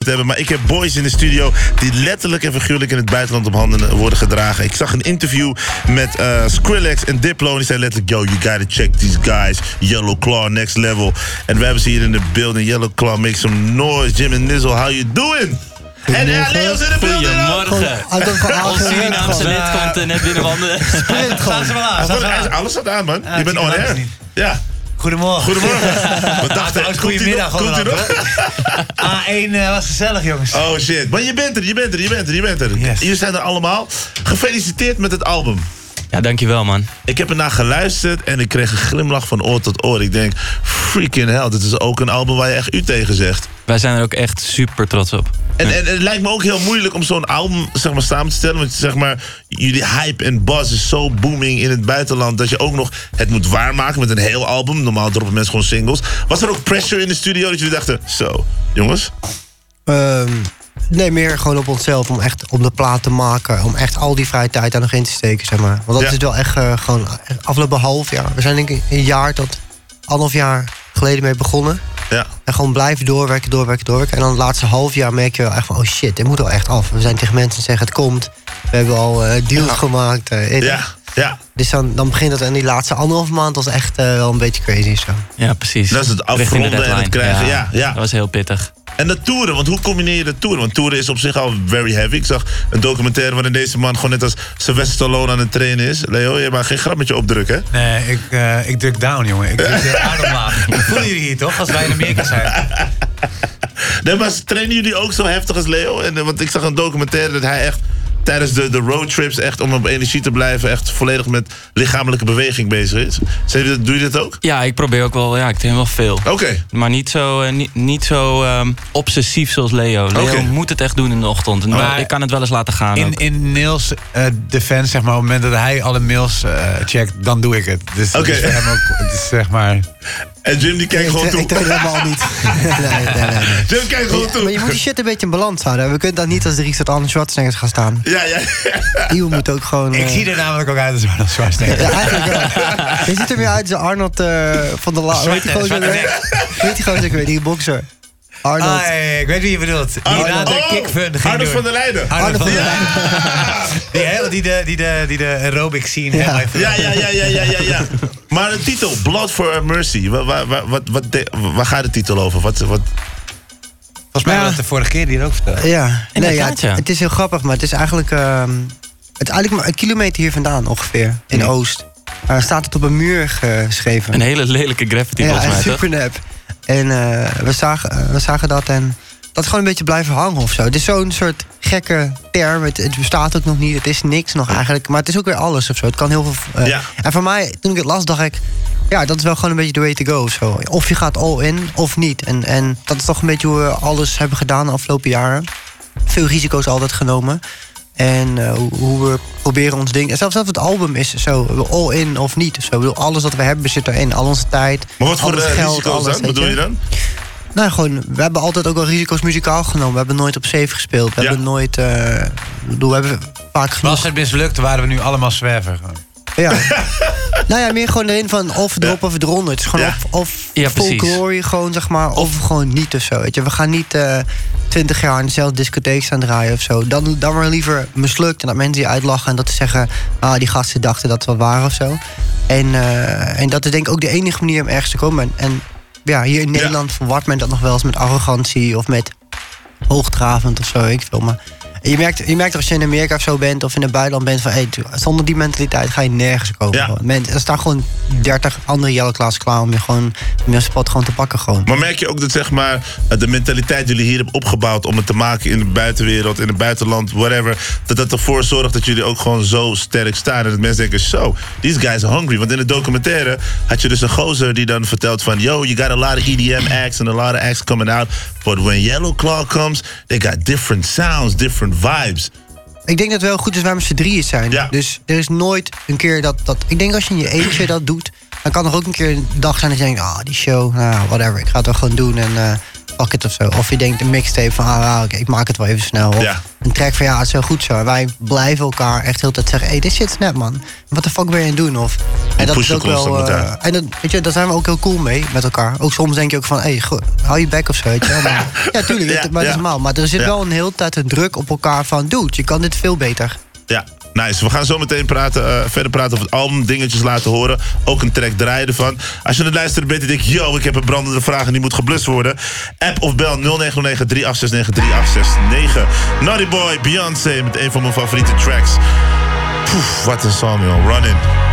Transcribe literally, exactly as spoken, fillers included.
hebben. Maar ik heb boys in de studio die letterlijk en figuurlijk in het buitenland op handen worden gedragen. Ik zag een interview met uh, Skrillex en Diplo. En die zei letterlijk, yo, you gotta check these guys. Yellow Claw, next level. En we hebben ze hier in de building. Yellow Claw, make some noise. Jim en Nizzle, how you doing? En ja, Leo's in de building. Goedemorgen. Ons Surinaamse lid komt uh, net binnenwandelen. Sprint gewoon. Ze wel aan, ze wel aan. Alles staat aan, man. Ja, je bent on air. Ja. Goedemorgen. Goedemorgen. Wat dacht je? Goedemiddag. Komt u nog? A één uh, was gezellig, jongens. Oh shit. Maar je bent er, je bent er, je bent er, je bent er. Yes. Jullie zijn er allemaal. Gefeliciteerd met het album. Ja, dankjewel, man. Ik heb ernaar geluisterd en ik kreeg een glimlach van oor tot oor. Ik denk, freaking hell, dit is ook een album waar je echt u tegen zegt. Wij zijn er ook echt super trots op. En, en, en het lijkt me ook heel moeilijk om zo'n album zeg maar, samen te stellen. Want zeg maar, jullie hype en buzz is zo booming in het buitenland dat je ook nog het moet waarmaken met een heel album. Normaal droppen mensen gewoon singles. Was er ook pressure in de studio dat jullie dachten, zo, jongens? Um, nee, meer gewoon op onszelf om echt om de plaat te maken. Om echt al die vrije tijd daar nog in te steken, zeg maar. Want dat Ja. is wel echt uh, gewoon afgelopen half jaar. We zijn denk ik een jaar tot anderhalf jaar geleden mee begonnen. Ja. En gewoon blijven doorwerken, doorwerken, doorwerken. En dan het laatste half jaar merk je wel echt van, oh shit, dit moet wel echt af. We zijn tegen mensen en zeggen, het komt. We hebben al uh, deals Ja. gemaakt. Uh, Ja, ja. Dus dan, dan begint het en die laatste anderhalf maand was echt uh, wel een beetje crazy. Zo. Ja, precies. Dat is het Richting de afronden en deadline. het krijgen. Ja, ja. Dat was heel pittig. En dat toeren, want hoe combineer je dat toeren? Want toeren is op zich al very heavy. Ik zag een documentaire waarin deze man gewoon net als Sylvester Stallone aan het trainen is. Leo, je mag geen grap met je opdrukken, hè? Nee, ik, uh, ik druk down, jongen. Ik druk de aard omlaag. Voelen jullie hier toch, als wij in Amerika zijn? Nee, maar trainen jullie ook zo heftig als Leo? En, want ik zag een documentaire dat hij echt tijdens de, de roadtrips echt om op energie te blijven echt volledig met lichamelijke beweging bezig is. Zeg je dat, doe je dat ook? Ja, ik probeer ook wel, ja, ik train wel veel. Oké. Okay. Maar niet zo, uh, niet, niet zo um, obsessief zoals Leo. Leo Okay. moet het echt doen in de ochtend. En Maar ik kan het wel eens laten gaan. In, ook. in Niels' uh, defense, zeg maar, op het moment dat hij alle mails uh, checkt, dan doe ik het. Dus Oké. okay. Dus voor hem ook, het is zeg maar... En Jim die kijkt Ik, gewoon ik, toe. ik train helemaal niet. nee, nee, nee, nee. Jim kijkt gewoon Maar, toe. maar je moet die shit een beetje in balans houden. We kunnen dan niet als de Richard Arnold Schwarzenegger gaan staan. Ja, ja. Iemand moet ook gewoon... Ik uh, zie er namelijk ook uit als Arnold Schwarzenegger. Ja, eigenlijk wel. Je ziet er meer uit als Arnold uh, van de La... Weet je gewoon zo... Weet je gewoon zo, die bokser. Arnold. Ah, ja, ik weet wie je bedoelt. Die Arnold, na de oh, kickfun ging Arnold door. van der Leijden. Arnold van der Ja. Leijden. Die, hele, die, de, die, de, die de aerobic scene Ja. helemaal heeft Ja, ja, ja, ja, ja, ja, ja. Maar de titel, Blood for Mercy. Waar, waar, waar, wat, wat de, waar gaat de titel over? Wat, wat... Volgens mij Ja. had het de vorige keer hier ook verteld. Ja, nee, ja, Inderdaad, het, ja. het is heel grappig, maar het is eigenlijk... Uh, het is eigenlijk maar een kilometer hier vandaan ongeveer, in Ja. Oost. Uh, staat het op een muur geschreven. Een hele lelijke graffiti ja, volgens mij, toch? super nep. En uh, we, zagen, uh, we zagen dat en dat is gewoon een beetje blijven hangen of zo. Het is zo'n soort gekke term. Het, het bestaat ook nog niet. Het is niks nog eigenlijk. Maar het is ook weer alles of zo. Het kan heel veel. Uh, Ja. En voor mij, toen ik het las, dacht ik... Ja, dat is wel gewoon een beetje the way to go. Of, zo. Of je gaat all in, of niet. En, en dat is toch een beetje hoe we alles hebben gedaan de afgelopen jaren. Veel risico's altijd genomen. En uh, hoe, hoe we proberen ons ding... En zelfs, zelfs het album is zo, all in of niet. Of zo. Ik bedoel, alles wat we hebben zit erin. Al onze tijd, Maar wat voor al het uh, geld, risico's alles, dan? weet Bedoel je dan? Nou, gewoon, we hebben altijd ook wel risico's muzikaal genomen. We hebben nooit op safe gespeeld. We Ja. hebben nooit... Uh, ik bedoel, we hebben vaak genoeg... Was het mislukt, waren we nu allemaal zwerver. Gewoon. Ja. Nou ja, meer gewoon erin van of erop Ja. of eronder. Het is gewoon Ja. of, of Ja, full precies. glory gewoon, zeg maar. Of gewoon niet of zo, weet je. We gaan niet uh, twintig jaar in dezelfde discotheek staan draaien of zo. Dan, dan maar liever mislukt en dat mensen die uitlachen... en dat ze zeggen, ah, die gasten dachten dat het wat waren of zo. En, uh, en dat is denk ik ook de enige manier om ergens te komen. En, en ja, hier in Nederland verwart men dat nog wel eens met arrogantie... of met hoogdravend of zo, ik veel. Maar je merkt, je merkt als je in Amerika of zo bent of in het buitenland bent... van hey, zonder die mentaliteit ga je nergens komen. Ja. Gewoon. Men, er staan gewoon dertig andere yellow class klaar om je gewoon om je spot gewoon te pakken gewoon. Maar merk je ook dat zeg maar, de mentaliteit die jullie hier hebben opgebouwd om het te maken in de buitenwereld, in het buitenland, whatever, dat dat ervoor zorgt dat jullie ook gewoon zo sterk staan en dat mensen denken, zo, these guys are hungry. Want in de documentaire had je dus een gozer die dan vertelt van, yo, you got a lot of E D M acts and a lot of acts coming out, but when Yellow Claw comes, they got different sounds, different vibes. Ik denk dat het wel goed is waar we met z'n drieën zijn. Ja. Dus er is nooit een keer dat, dat... Ik denk als je in je eentje dat doet... dan kan er ook een keer een dag zijn dat je denkt... ah, die show, nou, whatever, ik ga het wel gewoon doen. En uh, fuck it of zo. Of je denkt een mixtape van, ah, oké, ik maak het wel even snel. Of Ja. een track van, ja, het is heel goed zo. En wij blijven elkaar echt de hele tijd zeggen, hé, hey, dit shit snap, man. Wat de fuck ben je aan het doen? Of, en dat is ook wel... Uh, en dat, weet je, daar zijn we ook heel cool mee met elkaar. Ook soms denk je ook van, hé, hey, hou je bek of zo, weet je. Maar, ja, tuurlijk, Ja, het, maar ja. dat is normaal. Maar er zit Ja. wel een hele tijd een druk op elkaar van, dude, je kan dit veel beter. Ja, nice. We gaan zo meteen praten, uh, verder praten over het album, dingetjes laten horen. Ook een track draaien ervan. Als je aan het luisteren bent en denkt, yo, ik heb een brandende vraag en die moet geblust worden. App of bel nul negen negen drie acht zes negen drie acht zes negen. Naughty Boy, Beyoncé met een van mijn favoriete tracks. Poef, wat een song, joh. Running.